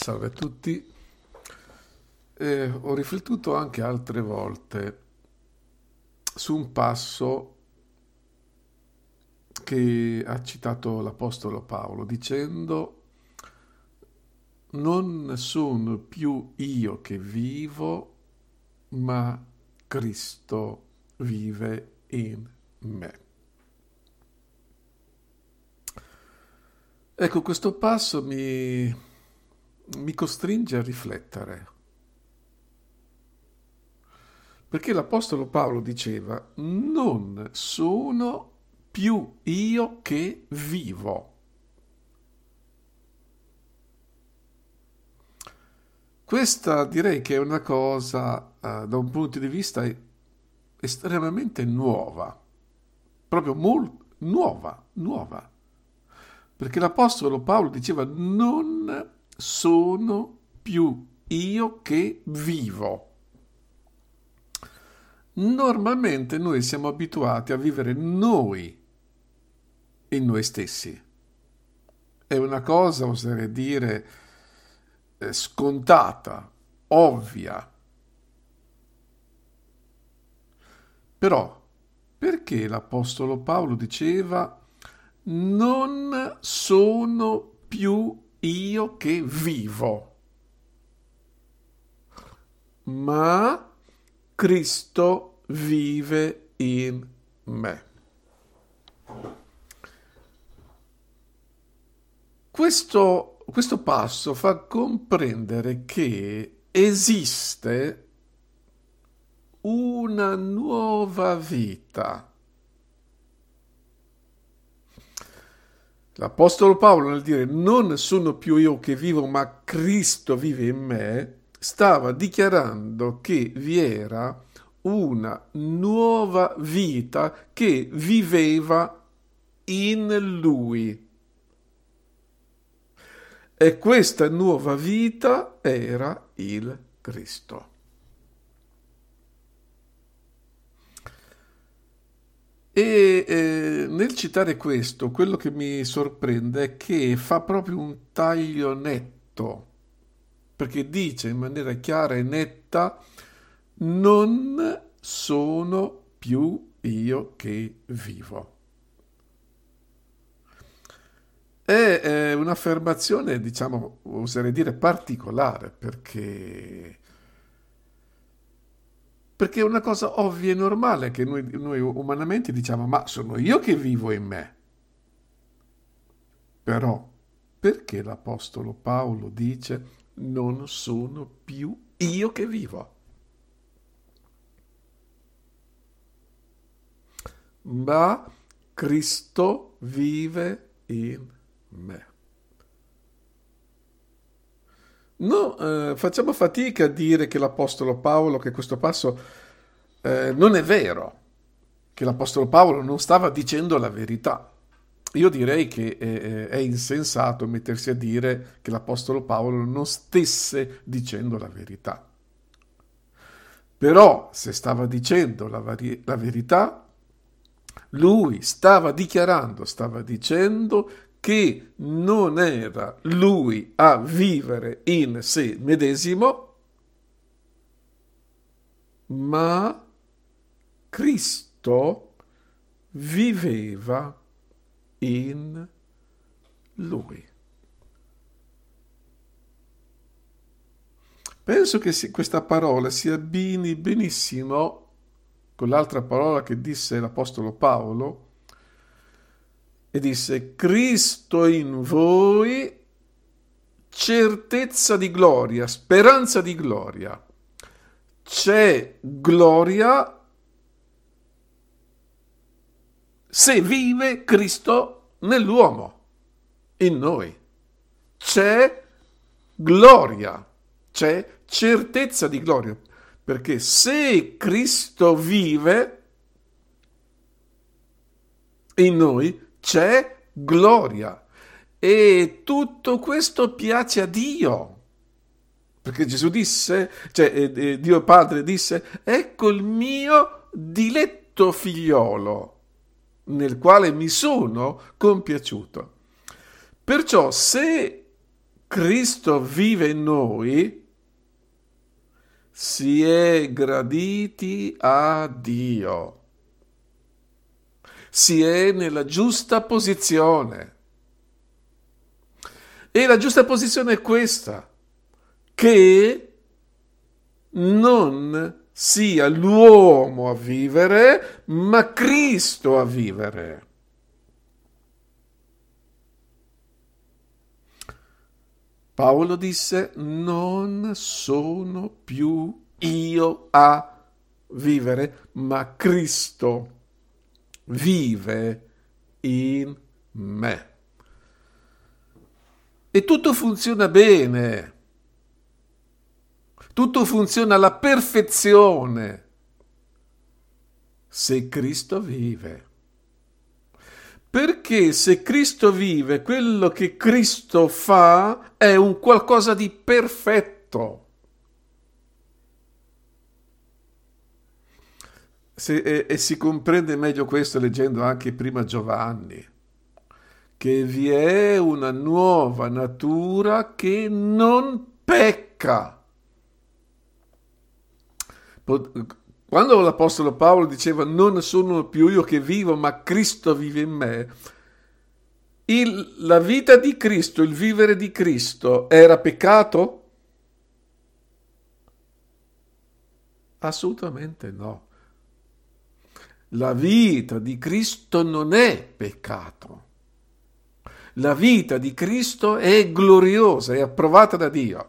Salve a tutti. Ho riflettuto anche altre volte su un passo che ha citato l'Apostolo Paolo dicendo: non sono più io che vivo, ma Cristo vive in me. Ecco, questo passo mi costringe a riflettere, perché l'Apostolo Paolo diceva: non sono più io che vivo. Questa direi che è una cosa, da un punto di vista estremamente nuova, proprio molto nuova, perché l'Apostolo Paolo diceva: non sono più io che vivo. Normalmente noi siamo abituati a vivere noi in noi stessi. È una cosa, oserei dire, scontata, ovvia. Però, perché l'Apostolo Paolo diceva: non sono più io che vivo, ma Cristo vive in me? Questo passo fa comprendere che esiste una nuova vita. L'Apostolo Paolo, nel dire non sono più io che vivo, ma Cristo vive in me, stava dichiarando che vi era una nuova vita che viveva in lui. E questa nuova vita era il Cristo. Nel citare questo, quello che mi sorprende è che fa proprio un taglio netto, perché dice in maniera chiara e netta: non sono più io che vivo. È un'affermazione, diciamo, oserei dire particolare, perché è una cosa ovvia e normale che noi umanamente diciamo: ma sono io che vivo in me. Però, perché l'Apostolo Paolo dice: non sono più io che vivo, ma Cristo vive in me? No, facciamo fatica a dire che l'Apostolo Paolo, che questo passo non è vero, che l'Apostolo Paolo non stava dicendo la verità. Io direi che è insensato mettersi a dire che l'Apostolo Paolo non stesse dicendo la verità. Però, se stava dicendo la verità, lui stava dicendo che non era lui a vivere in sé medesimo, ma Cristo viveva in lui. Penso che questa parola si abbini benissimo con l'altra parola che disse l'Apostolo Paolo, e disse: Cristo in voi, certezza di gloria, speranza di gloria. C'è gloria se vive Cristo nell'uomo, in noi. C'è gloria, c'è certezza di gloria, perché se Cristo vive in noi, c'è gloria. E tutto questo piace a Dio, perché Gesù disse, Dio Padre disse: ecco il mio diletto figliolo, nel quale mi sono compiaciuto. Perciò, se Cristo vive in noi, si è graditi a Dio, si è nella giusta posizione. E la giusta posizione è questa, che non sia l'uomo a vivere, ma Cristo a vivere. Paolo disse: non sono più io a vivere, ma Cristo vive in me. E tutto funziona bene, tutto funziona alla perfezione se Cristo vive. Perché se Cristo vive, quello che Cristo fa è un qualcosa di perfetto. E si comprende meglio questo leggendo anche prima Giovanni, che vi è una nuova natura che non pecca. Quando l'Apostolo Paolo diceva non sono più io che vivo, ma Cristo vive in me, la vita di Cristo, il vivere di Cristo era peccato? Assolutamente no. La vita di Cristo non è peccato. La vita di Cristo è gloriosa, è approvata da Dio.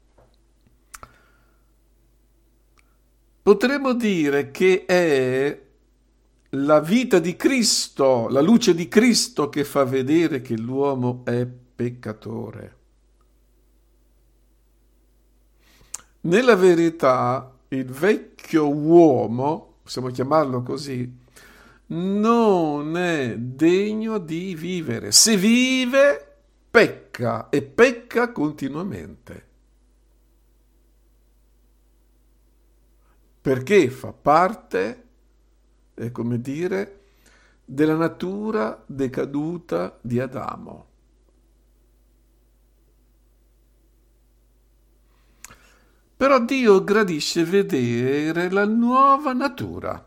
Potremmo dire che è la vita di Cristo, la luce di Cristo che fa vedere che l'uomo è peccatore. Nella verità, il vecchio uomo, possiamo chiamarlo così, non è degno di vivere. Se vive, pecca e pecca continuamente. Perché fa parte, è come dire, della natura decaduta di Adamo. Però Dio gradisce vedere la nuova natura.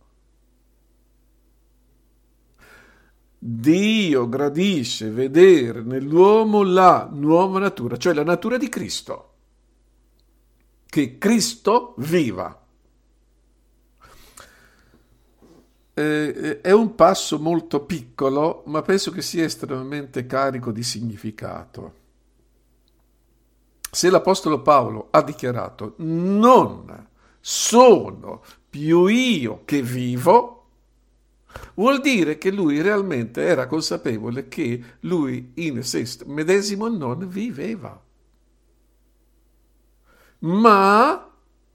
Dio gradisce vedere nell'uomo la nuova natura, cioè la natura di Cristo, che Cristo viva. È un passo molto piccolo, ma penso che sia estremamente carico di significato. Se l'Apostolo Paolo ha dichiarato non sono più io che vivo, vuol dire che lui realmente era consapevole che lui in sé medesimo non viveva, ma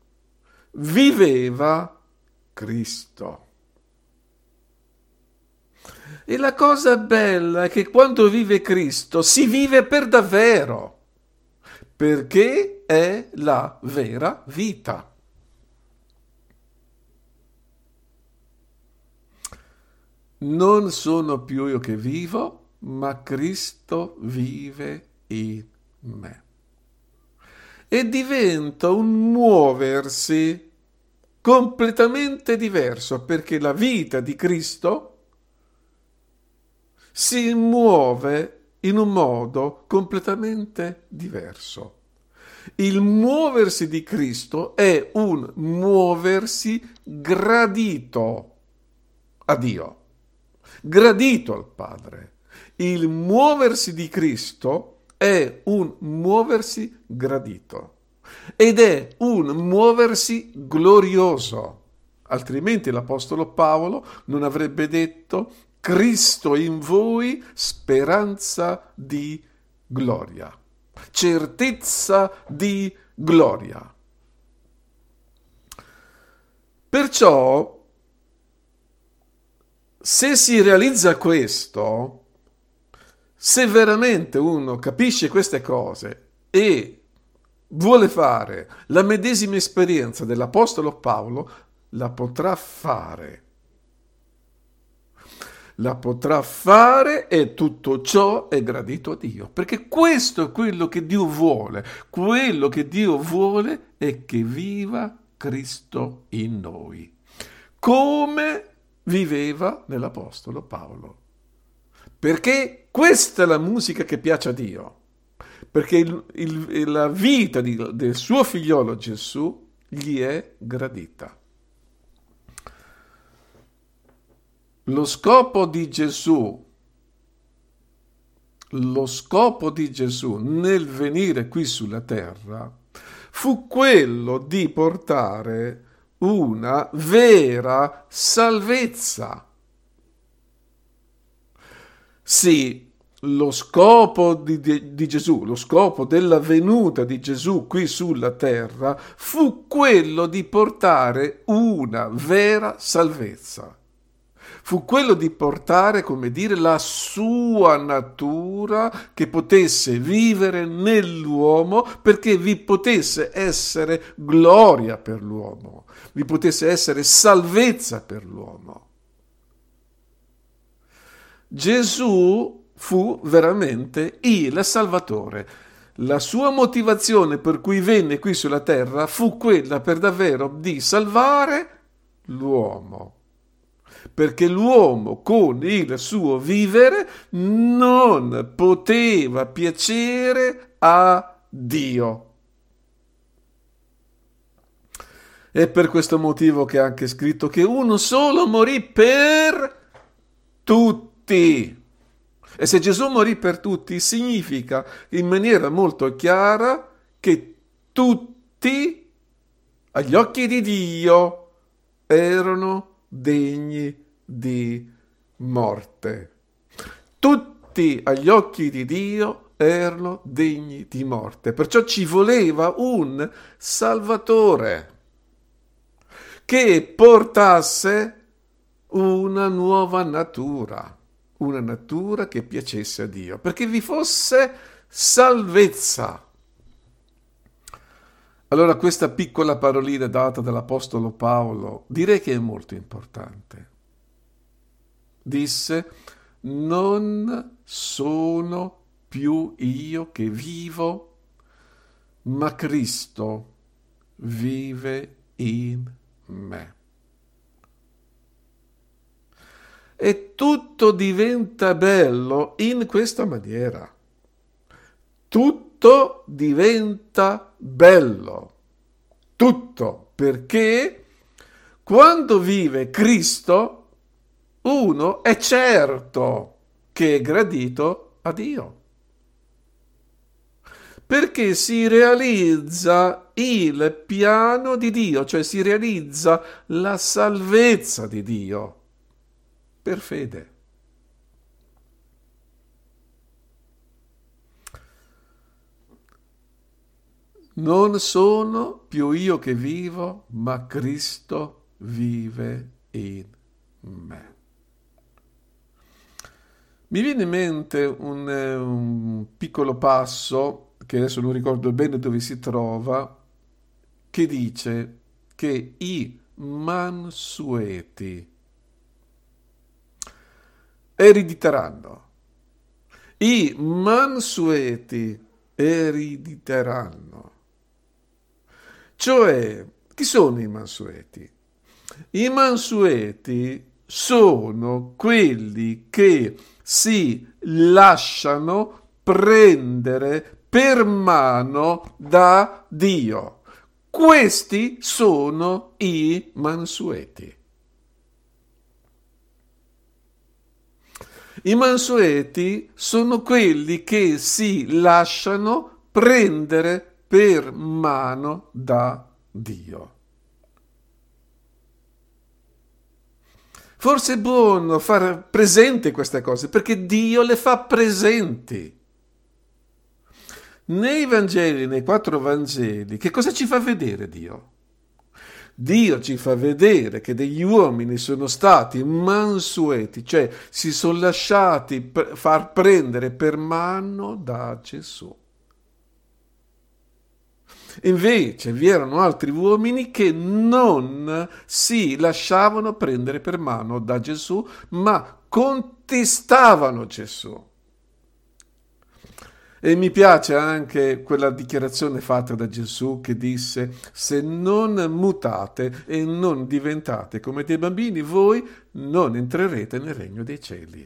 viveva Cristo. E la cosa bella è che quando vive Cristo si vive per davvero, perché è la vera vita. Non sono più io che vivo, ma Cristo vive in me. E diventa un muoversi completamente diverso, perché la vita di Cristo si muove in un modo completamente diverso. Il muoversi di Cristo è un muoversi gradito a Dio, gradito al Padre. Il muoversi di Cristo è un muoversi gradito ed è un muoversi glorioso. Altrimenti l'Apostolo Paolo non avrebbe detto Cristo in voi, speranza di gloria, certezza di gloria. Perciò, se si realizza questo, se veramente uno capisce queste cose e vuole fare la medesima esperienza dell'Apostolo Paolo, la potrà fare. la potrà fare e tutto ciò è gradito a Dio. Perché questo è quello che Dio vuole. Quello che Dio vuole è che viva Cristo in noi, come viveva nell'Apostolo Paolo. Perché questa è la musica che piace a Dio. Perché la vita del suo figliolo Gesù gli è gradita. Lo scopo di Gesù nel venire qui sulla terra fu quello di portare una vera salvezza. Sì, lo scopo di Gesù, lo scopo della venuta di Gesù qui sulla terra fu quello di portare una vera salvezza. Fu quello di portare, come dire, la sua natura che potesse vivere nell'uomo, perché vi potesse essere gloria per l'uomo, vi potesse essere salvezza per l'uomo. Gesù fu veramente il Salvatore. La sua motivazione per cui venne qui sulla terra fu quella per davvero di salvare l'uomo. Perché l'uomo con il suo vivere non poteva piacere a Dio. È per questo motivo che è anche scritto che uno solo morì per tutti. E se Gesù morì per tutti, significa in maniera molto chiara che tutti, agli occhi di Dio, erano degni di morte. Tutti agli occhi di Dio erano degni di morte. Perciò ci voleva un Salvatore che portasse una nuova natura, una natura che piacesse a Dio, perché vi fosse salvezza. Allora questa piccola parolina data dall'Apostolo Paolo direi che è molto importante. Disse: non sono più io che vivo, ma Cristo vive in me. E tutto diventa bello in questa maniera. Tutto diventa bello. Tutto, perché quando vive Cristo, uno è certo che è gradito a Dio. Perché si realizza il piano di Dio, cioè si realizza la salvezza di Dio per fede. Non sono più io che vivo, ma Cristo vive in me. Mi viene in mente un piccolo passo, che adesso non ricordo bene dove si trova, che dice che i mansueti erediteranno. I mansueti erediteranno. Cioè, chi sono i mansueti? I mansueti sono quelli che si lasciano prendere per mano da Dio. Questi sono i mansueti. I mansueti sono quelli che si lasciano prendere per mano da Dio. Forse è buono fare presente queste cose, perché Dio le fa presenti. Nei Vangeli, nei 4 Vangeli, che cosa ci fa vedere Dio? Dio ci fa vedere che degli uomini sono stati mansueti, cioè si sono lasciati far prendere per mano da Gesù. Invece vi erano altri uomini che non si lasciavano prendere per mano da Gesù, ma contestavano Gesù. E mi piace anche quella dichiarazione fatta da Gesù che disse: se non mutate e non diventate come dei bambini, voi non entrerete nel regno dei cieli.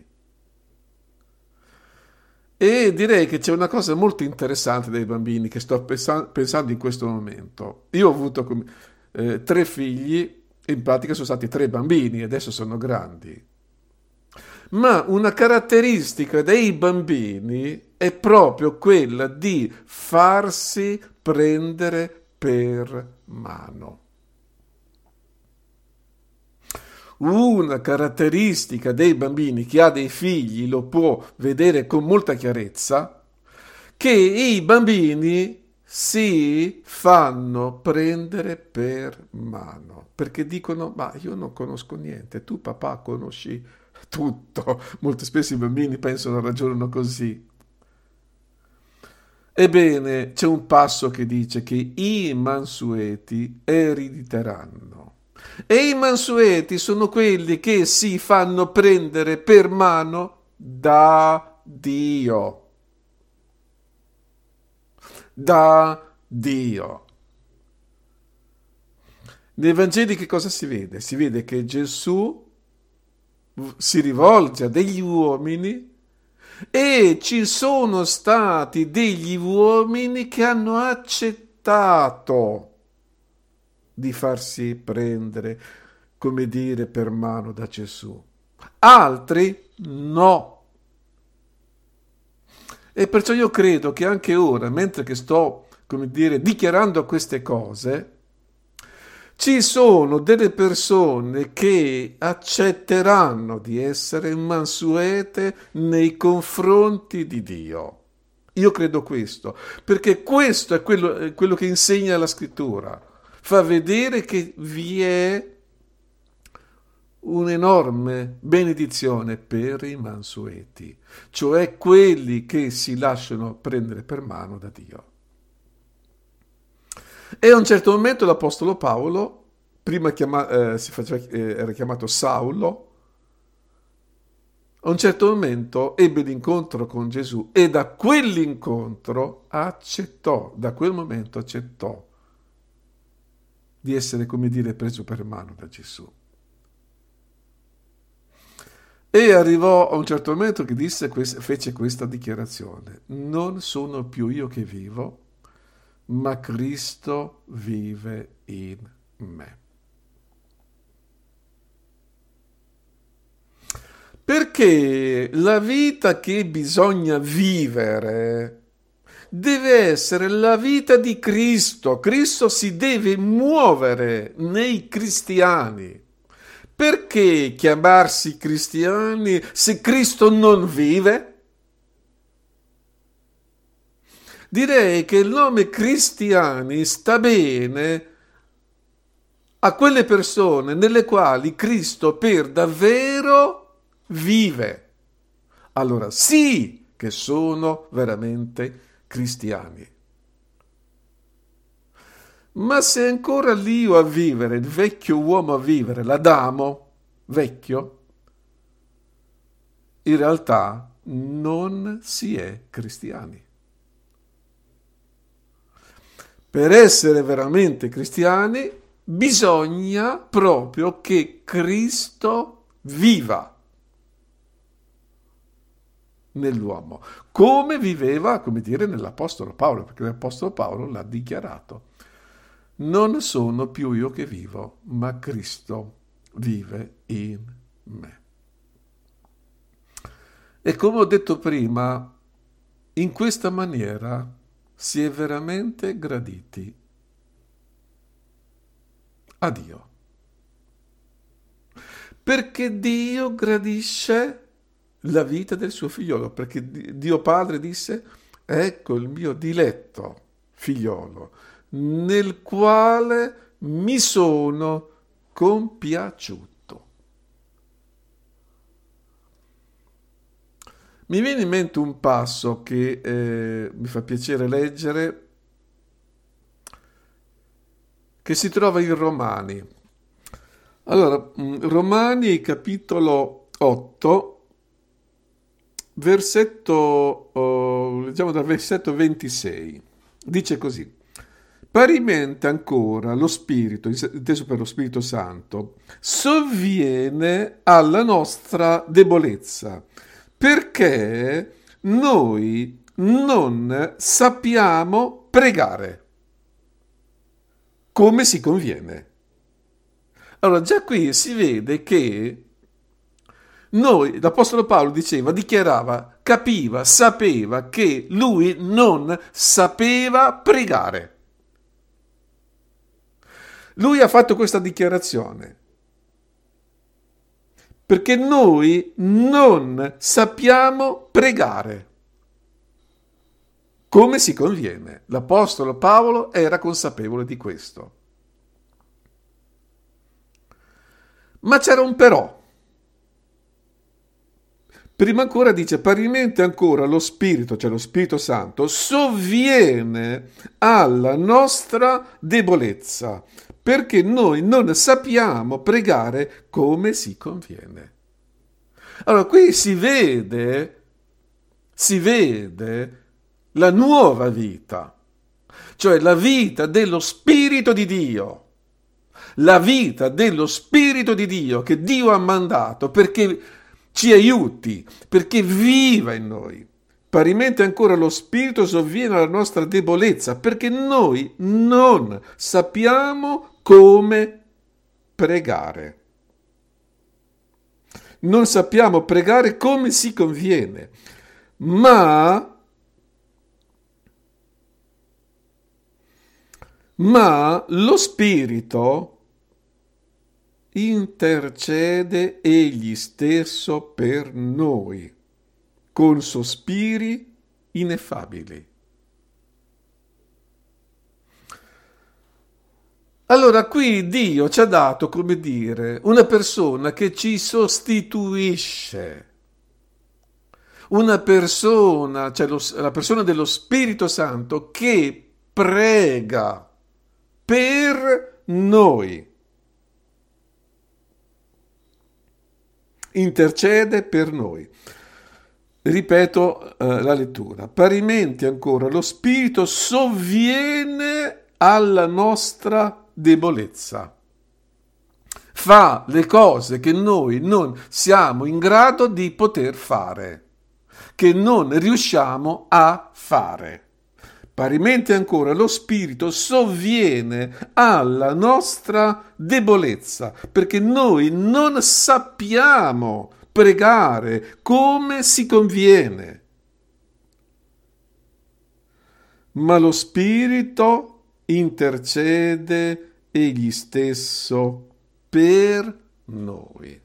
E direi che c'è una cosa molto interessante dei bambini che sto pensando in questo momento. Io ho avuto 3 figli, in pratica sono stati 3 bambini, adesso sono grandi. Ma una caratteristica dei bambini è proprio quella di farsi prendere per mano. Una caratteristica dei bambini, chi ha dei figli lo può vedere con molta chiarezza, che i bambini si fanno prendere per mano, perché dicono: ma io non conosco niente, tu papà conosci tutto. Molto spesso i bambini pensano, ragionano così. Ebbene, c'è un passo che dice che i mansueti erediteranno. E i mansueti sono quelli che si fanno prendere per mano da Dio. Da Dio. Nei Vangeli che cosa si vede? Si vede che Gesù si rivolge a degli uomini e ci sono stati degli uomini che hanno accettato di farsi prendere, come dire, per mano da Gesù. Altri no. E perciò io credo che anche ora, mentre che sto, come dire, dichiarando queste cose, ci sono delle persone che accetteranno di essere mansuete nei confronti di Dio. Io credo questo, perché questo è quello che insegna la scrittura. Fa vedere che vi è un'enorme benedizione per i mansueti, cioè quelli che si lasciano prendere per mano da Dio. E a un certo momento l'Apostolo Paolo, prima era chiamato Saulo, a un certo momento ebbe l'incontro con Gesù e da quell'incontro da quel momento accettò di essere, come dire, preso per mano da Gesù. E arrivò a un certo momento che fece questa dichiarazione: non sono più io che vivo, ma Cristo vive in me. Perché la vita che bisogna vivere deve essere la vita di Cristo. Cristo si deve muovere nei cristiani. Perché chiamarsi cristiani se Cristo non vive? Direi che il nome cristiani sta bene a quelle persone nelle quali Cristo per davvero vive. Allora sì che sono veramente cristiani. Ma se ancora l'io a vivere, il vecchio uomo a vivere, l'Adamo vecchio, in realtà non si è cristiani. Per essere veramente cristiani bisogna proprio che Cristo viva nell'uomo, come viveva, come dire, nell'Apostolo Paolo, perché l'Apostolo Paolo l'ha dichiarato: non sono più io che vivo, ma Cristo vive in me. E come ho detto prima, in questa maniera si è veramente graditi a Dio. Perché Dio gradisce la vita del suo figliolo, perché Dio Padre disse: ecco il mio diletto figliolo, nel quale mi sono compiaciuto. Mi viene in mente un passo che mi fa piacere leggere che si trova in Romani. Allora, Romani capitolo 8, leggiamo dal versetto 26. Dice così: Parimenti ancora lo Spirito, inteso per lo Spirito Santo, sovviene alla nostra debolezza, perché noi non sappiamo pregare come si conviene. Allora, già qui si vede che l'Apostolo Paolo dichiarava, capiva, sapeva che lui non sapeva pregare. Lui ha fatto questa dichiarazione perché noi non sappiamo pregare come si conviene. L'Apostolo Paolo era consapevole di questo. Ma c'era un però. Prima ancora dice, parimenti ancora lo Spirito, cioè lo Spirito Santo, sovviene alla nostra debolezza, perché noi non sappiamo pregare come si conviene. Allora, qui si vede la nuova vita, cioè la vita dello Spirito di Dio, la vita dello Spirito di Dio che Dio ha mandato perché ci aiuti, perché viva in noi. Parimenti ancora lo Spirito sovviene alla nostra debolezza, perché noi non sappiamo come pregare. Non sappiamo pregare come si conviene, ma lo Spirito intercede egli stesso per noi con sospiri ineffabili. Allora qui Dio ci ha dato, come dire, una persona che ci sostituisce, una persona, cioè la persona dello Spirito Santo che prega per noi. Intercede per noi. Ripeto la lettura. Parimenti ancora lo Spirito sovviene alla nostra debolezza. Fa le cose che noi non siamo in grado di poter fare, che non riusciamo a fare. Parimenti ancora lo Spirito sovviene alla nostra debolezza, perché noi non sappiamo pregare come si conviene. Ma lo Spirito intercede egli stesso per noi.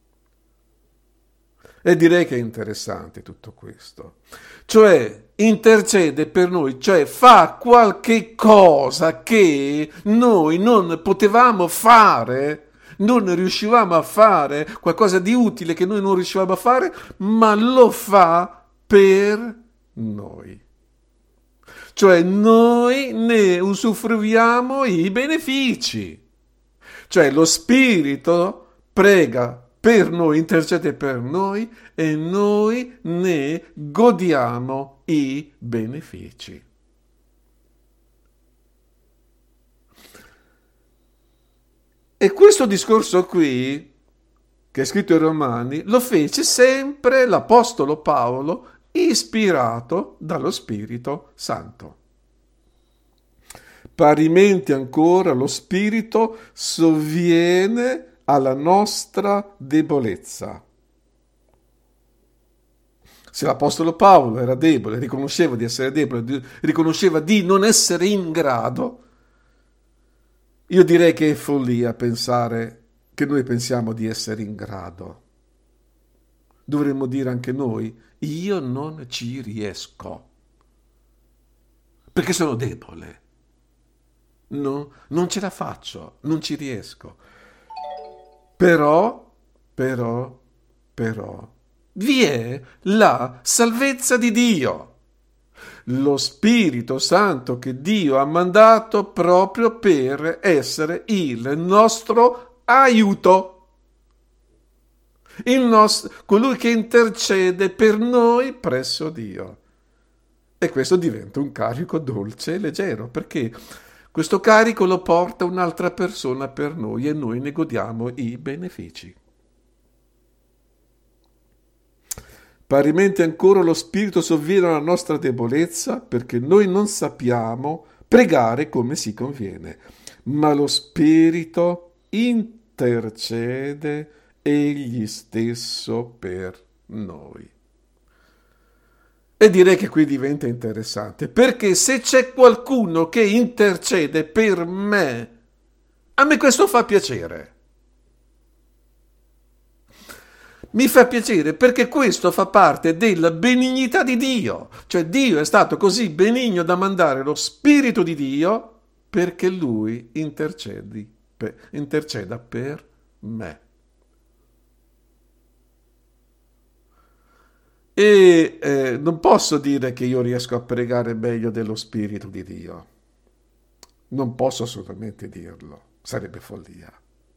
E direi che è interessante tutto questo. Cioè, intercede per noi, cioè fa qualche cosa che noi non potevamo fare, non riuscivamo a fare, qualcosa di utile che noi non riuscivamo a fare, ma lo fa per noi. Cioè, noi ne usufruiamo i benefici. Cioè, lo Spirito prega per noi, intercede per noi e noi ne godiamo i benefici. E questo discorso qui, che è scritto in Romani, lo fece sempre l'Apostolo Paolo, ispirato dallo Spirito Santo. Parimenti ancora lo Spirito sovviene alla nostra debolezza. Se l'Apostolo Paolo era debole, riconosceva di essere debole, riconosceva di non essere in grado, io direi che è follia pensare che noi pensiamo di essere in grado. Dovremmo dire anche noi, io non ci riesco, perché sono debole. No, non ce la faccio, non ci riesco. Però, vi è la salvezza di Dio. Lo Spirito Santo che Dio ha mandato proprio per essere il nostro aiuto. Colui che intercede per noi presso Dio. E questo diventa un carico dolce e leggero, perché questo carico lo porta un'altra persona per noi e noi ne godiamo i benefici. Parimenti ancora lo Spirito sovviene alla nostra debolezza, perché noi non sappiamo pregare come si conviene, ma lo Spirito intercede egli stesso per noi. E direi che qui diventa interessante, perché se c'è qualcuno che intercede per me, a me questo fa piacere. Mi fa piacere perché questo fa parte della benignità di Dio, cioè Dio è stato così benigno da mandare lo Spirito di Dio perché Lui interceda per me. E non posso dire che io riesco a pregare meglio dello Spirito di Dio. Non posso assolutamente dirlo, sarebbe follia.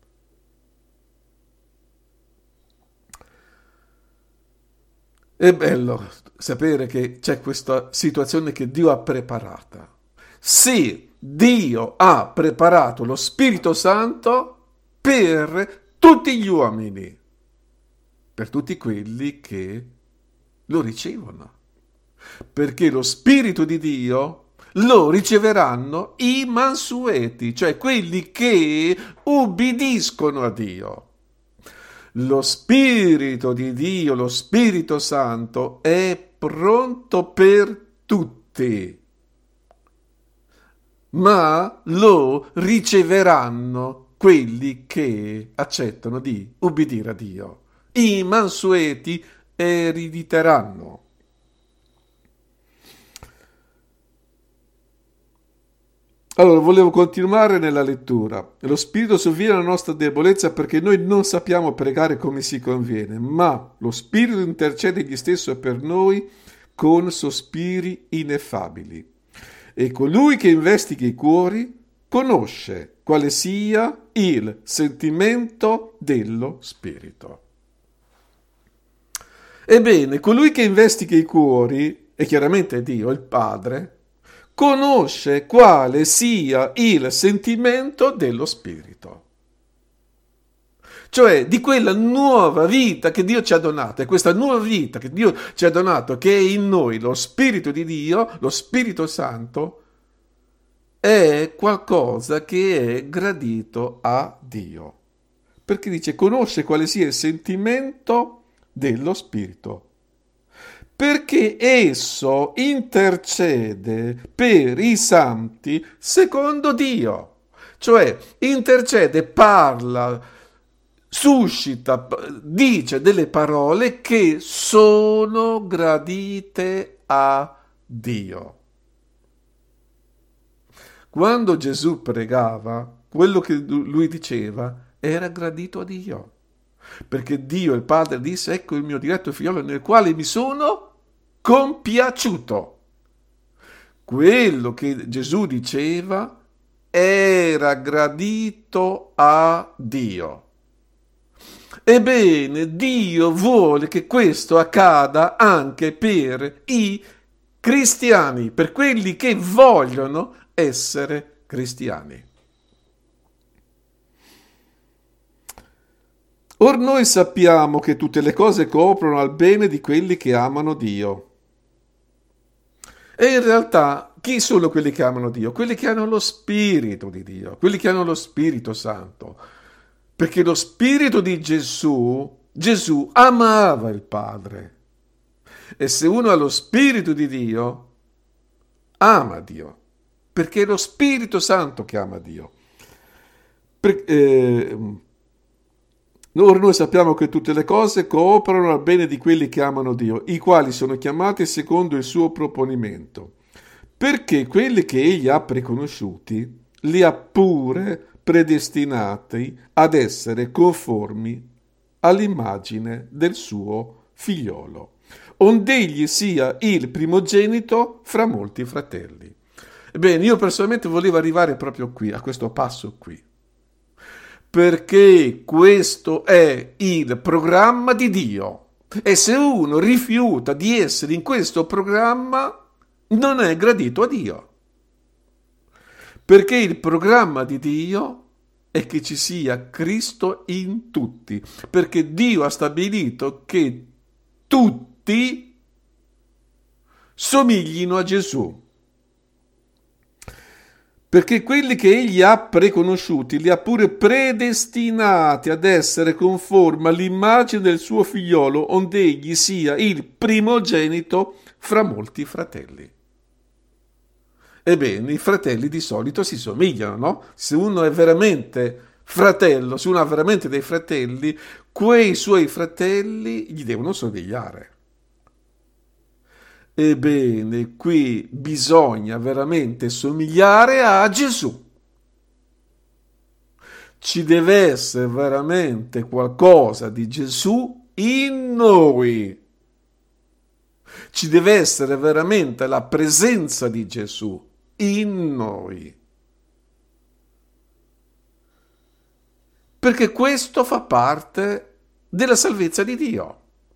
È bello sapere che c'è questa situazione che Dio ha preparata. Sì, Dio ha preparato lo Spirito Santo per tutti gli uomini, per tutti quelli che lo ricevono, perché lo Spirito di Dio lo riceveranno i mansueti, cioè quelli che ubbidiscono a Dio. Lo Spirito di Dio, lo Spirito Santo, è pronto per tutti, ma lo riceveranno quelli che accettano di ubbidire a Dio. I mansueti erediteranno. Allora, volevo continuare nella lettura. Lo Spirito sovviene alla nostra debolezza perché noi non sappiamo pregare come si conviene, ma lo Spirito intercede egli stesso per noi con sospiri ineffabili. E colui che investiga i cuori conosce quale sia il sentimento dello Spirito. Ebbene, colui che investiga i cuori, e chiaramente Dio, il Padre, conosce quale sia il sentimento dello Spirito. Cioè di quella nuova vita che Dio ci ha donato, e questa nuova vita che Dio ci ha donato, che è in noi lo Spirito di Dio, lo Spirito Santo, è qualcosa che è gradito a Dio. Perché dice, conosce quale sia il sentimento dello Spirito. Perché esso intercede per i santi secondo Dio. Cioè, intercede, parla, suscita, dice delle parole che sono gradite a Dio. Quando Gesù pregava, quello che lui diceva era gradito a Dio. Perché Dio, il Padre, disse, ecco il mio diletto figliolo nel quale mi sono compiaciuto. Quello che Gesù diceva era gradito a Dio. Ebbene, Dio vuole che questo accada anche per i cristiani, per quelli che vogliono essere cristiani. Or noi sappiamo che tutte le cose cooperano al bene di quelli che amano Dio. E in realtà chi sono quelli che amano Dio? Quelli che hanno lo Spirito di Dio, quelli che hanno lo Spirito Santo. Perché lo Spirito di Gesù amava il Padre. E se uno ha lo Spirito di Dio, ama Dio. Perché è lo Spirito Santo che ama Dio. Noi sappiamo che tutte le cose cooperano al bene di quelli che amano Dio, i quali sono chiamati secondo il suo proponimento, perché quelli che egli ha preconosciuti li ha pure predestinati ad essere conformi all'immagine del suo figliolo, ond'egli sia il primogenito fra molti fratelli. Ebbene, io personalmente volevo arrivare proprio qui, a questo passo qui, perché questo è il programma di Dio. E se uno rifiuta di essere in questo programma, non è gradito a Dio. Perché il programma di Dio è che ci sia Cristo in tutti. Perché Dio ha stabilito che tutti somiglino a Gesù. Perché quelli che egli ha preconosciuti li ha pure predestinati ad essere conformi all'immagine del suo figliolo, onde egli sia il primogenito fra molti fratelli. Ebbene, i fratelli di solito si somigliano, no? Se uno è veramente fratello, se uno ha veramente dei fratelli, quei suoi fratelli gli devono somigliare. Ebbene, qui bisogna veramente somigliare a Gesù. Ci deve essere veramente qualcosa di Gesù in noi. Ci deve essere veramente la presenza di Gesù in noi. Perché questo fa parte della salvezza di Dio.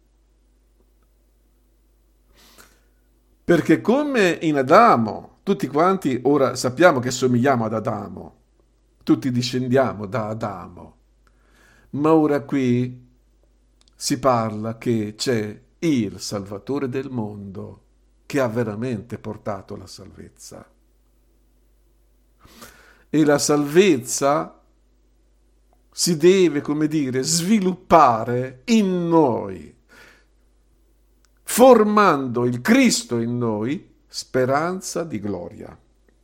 Perché come in Adamo, tutti quanti ora sappiamo che somigliamo ad Adamo, tutti discendiamo da Adamo, ma ora qui si parla che c'è il Salvatore del mondo che ha veramente portato la salvezza. E la salvezza si deve, come dire, sviluppare in noi, formando il Cristo in noi, speranza di gloria.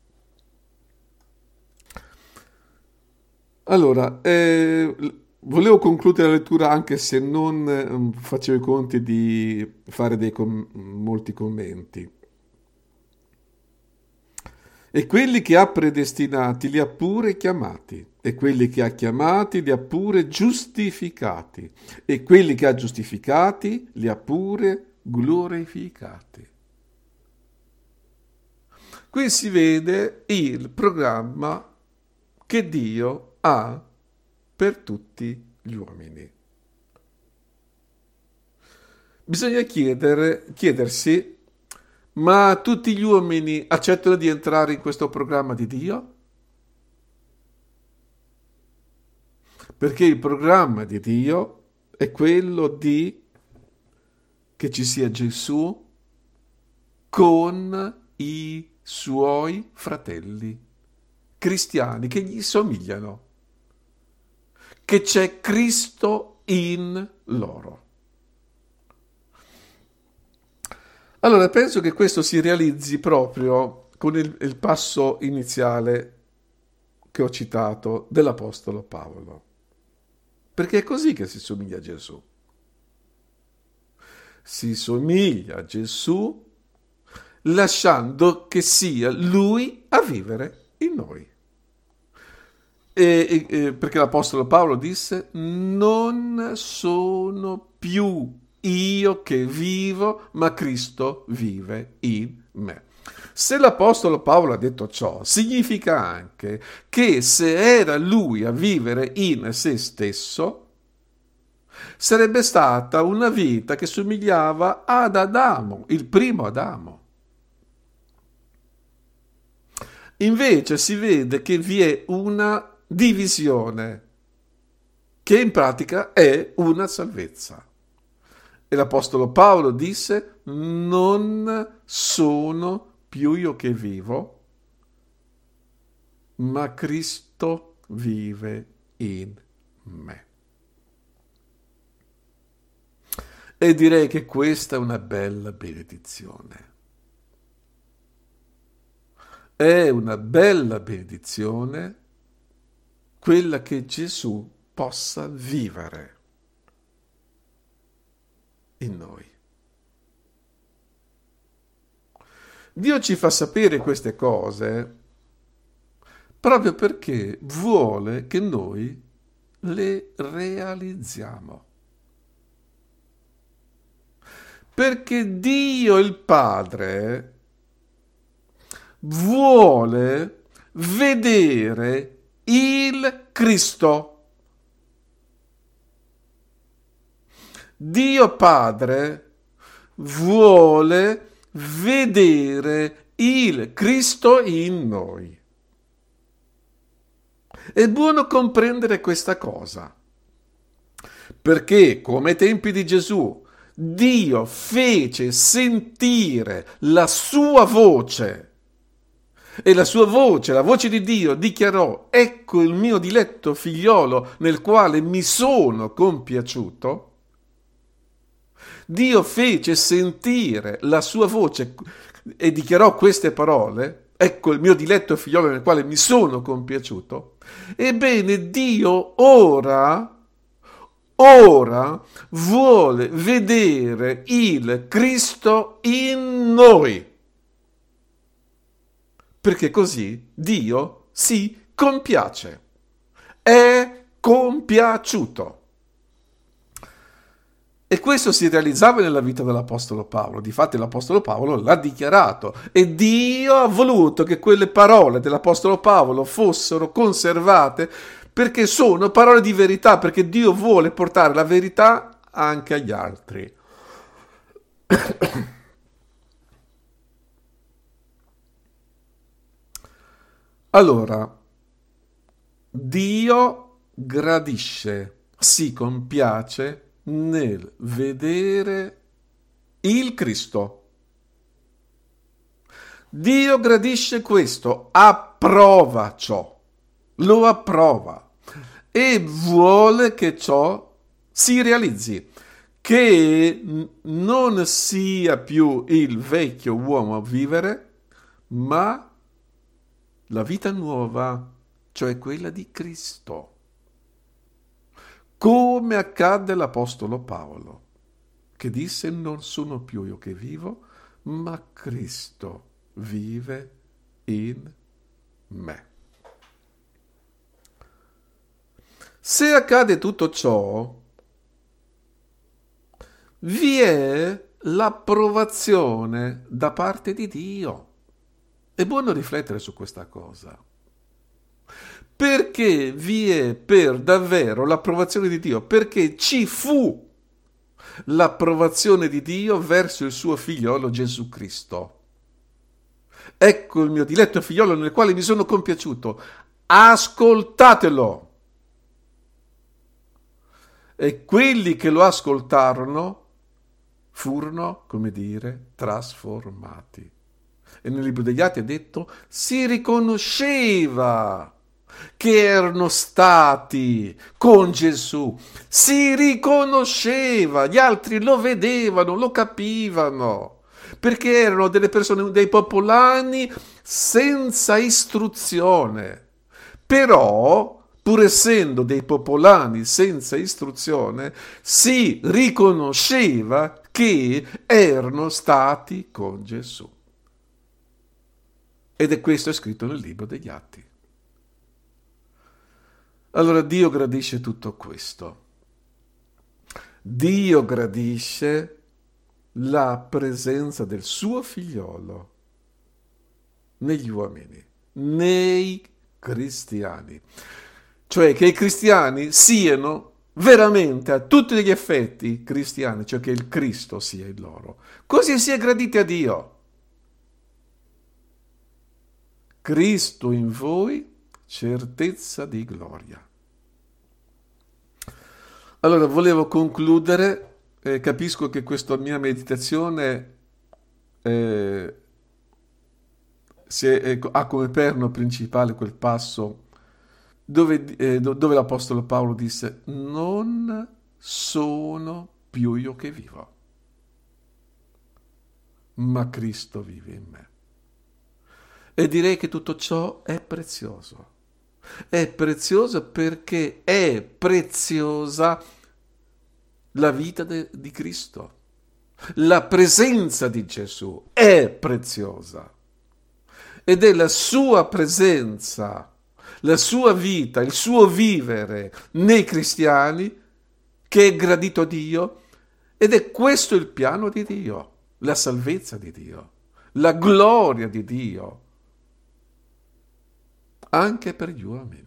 Allora, volevo concludere la lettura anche se non facevo i conti di fare molti commenti. E quelli che ha predestinati li ha pure chiamati, e quelli che ha chiamati li ha pure giustificati, e quelli che ha giustificati li ha pure glorificati. Qui si vede il programma che Dio ha per tutti gli uomini. Bisogna chiedersi, ma tutti gli uomini accettano di entrare in questo programma di Dio? Perché il programma di Dio è quello di che ci sia Gesù con i suoi fratelli cristiani che gli somigliano, che c'è Cristo in loro. Allora, penso che questo si realizzi proprio con il passo iniziale che ho citato dell'Apostolo Paolo, perché è così che si somiglia a Gesù. Si somiglia a Gesù lasciando che sia Lui a vivere in noi. Perché l'Apostolo Paolo disse: non sono più io che vivo, ma Cristo vive in me. Se l'Apostolo Paolo ha detto ciò, significa anche che se era lui a vivere in se stesso, sarebbe stata una vita che somigliava ad Adamo, il primo Adamo. Invece si vede che vi è una divisione, che in pratica è una salvezza. E l'Apostolo Paolo disse: non sono più io che vivo, ma Cristo vive in me. E direi che questa è una bella benedizione. È una bella benedizione quella che Gesù possa vivere in noi. Dio ci fa sapere queste cose proprio perché vuole che noi le realizziamo. Perché Dio il Padre vuole vedere il Cristo. Dio Padre vuole vedere il Cristo in noi. È buono comprendere questa cosa, perché come ai tempi di Gesù, Dio fece sentire la sua voce e la sua voce, la voce di Dio, dichiarò: ecco il mio diletto figliolo nel quale mi sono compiaciuto. Dio fece sentire la sua voce e dichiarò queste parole: ecco il mio diletto figliolo nel quale mi sono compiaciuto. Ebbene, Dio ora vuole vedere il Cristo in noi, perché così Dio si compiace, è compiaciuto. E questo si realizzava nella vita dell'Apostolo Paolo. Difatti l'Apostolo Paolo l'ha dichiarato e Dio ha voluto che quelle parole dell'Apostolo Paolo fossero conservate, perché sono parole di verità, perché Dio vuole portare la verità anche agli altri. Allora, Dio gradisce, si compiace nel vedere il Cristo. Dio gradisce questo, approva ciò, lo approva e vuole che ciò si realizzi, che non sia più il vecchio uomo a vivere, ma la vita nuova, cioè quella di Cristo. Come accadde all'Apostolo Paolo, che disse: non sono più io che vivo, ma Cristo vive in me. Se accade tutto ciò, vi è l'approvazione da parte di Dio. È buono riflettere su questa cosa, perché vi è per davvero l'approvazione di Dio, perché ci fu l'approvazione di Dio verso il suo figliolo Gesù Cristo. Ecco il mio diletto figliolo nel quale mi sono compiaciuto, ascoltatelo. E quelli che lo ascoltarono furono, come dire, trasformati. E nel libro degli Atti è detto: si riconosceva che erano stati con Gesù, si riconosceva, gli altri lo vedevano, lo capivano, perché erano delle persone, dei popolani senza istruzione. Però, pur essendo dei popolani senza istruzione, si riconosceva che erano stati con Gesù. Ed è questo scritto nel libro degli Atti. Allora Dio gradisce tutto questo. Dio gradisce la presenza del suo figliolo negli uomini, nei cristiani. Cioè che i cristiani siano veramente a tutti gli effetti cristiani, cioè che il Cristo sia in loro. Così si è graditi a Dio. Cristo in voi, certezza di gloria. Allora, volevo concludere, capisco che questa mia meditazione ha come perno principale quel passo dove l'Apostolo Paolo disse: non sono più io che vivo, ma Cristo vive in me. E direi che tutto ciò è prezioso. È prezioso perché è preziosa la vita di Cristo. La presenza di Gesù è preziosa. Ed è la sua presenza, la sua vita, il suo vivere nei cristiani che è gradito a Dio Ed è questo il piano di Dio, la salvezza di Dio, la gloria di Dio, anche per gli uomini.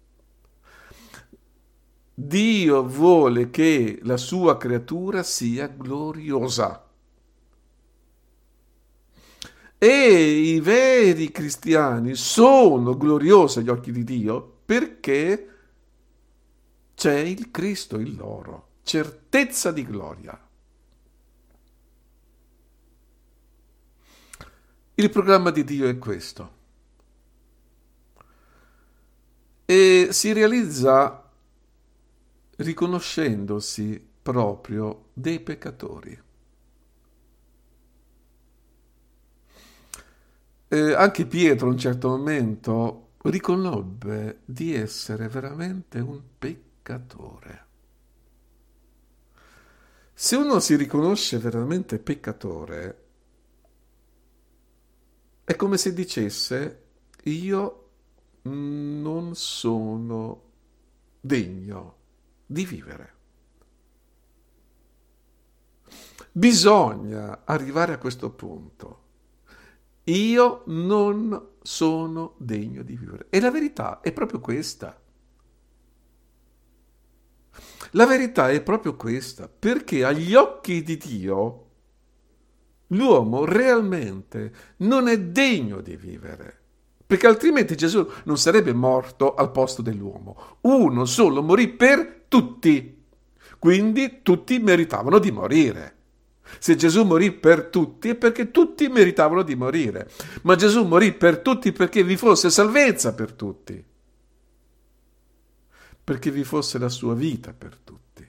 Dio vuole che la sua creatura sia gloriosa. E i veri cristiani sono gloriosi agli occhi di Dio perché c'è il Cristo in loro, certezza di gloria. Il programma di Dio è questo e si realizza riconoscendosi proprio dei peccatori. Anche Pietro a un certo momento riconobbe di essere veramente un peccatore. Se uno si riconosce veramente peccatore, è come se dicesse: io non sono degno di vivere. Bisogna arrivare a questo punto. Io non sono degno di vivere. E la verità è proprio questa. La verità è proprio questa, perché agli occhi di Dio l'uomo realmente non è degno di vivere, perché altrimenti Gesù non sarebbe morto al posto dell'uomo. Uno solo morì per tutti, quindi tutti meritavano di morire. Se Gesù morì per tutti è perché tutti meritavano di morire, ma Gesù morì per tutti perché vi fosse salvezza per tutti, perché vi fosse la sua vita per tutti.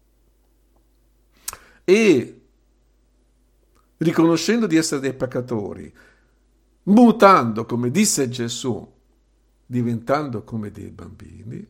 E riconoscendo di essere dei peccatori, mutando, come disse Gesù, diventando come dei bambini,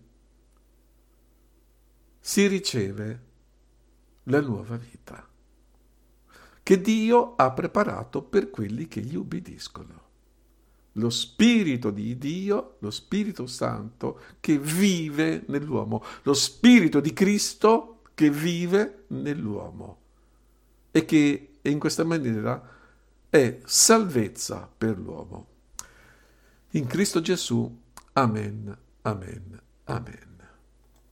si riceve la nuova vita che Dio ha preparato per quelli che gli ubbidiscono. Lo Spirito di Dio, lo Spirito Santo che vive nell'uomo, lo Spirito di Cristo che vive nell'uomo e che in questa maniera è salvezza per l'uomo. In Cristo Gesù. Amen, amen, amen.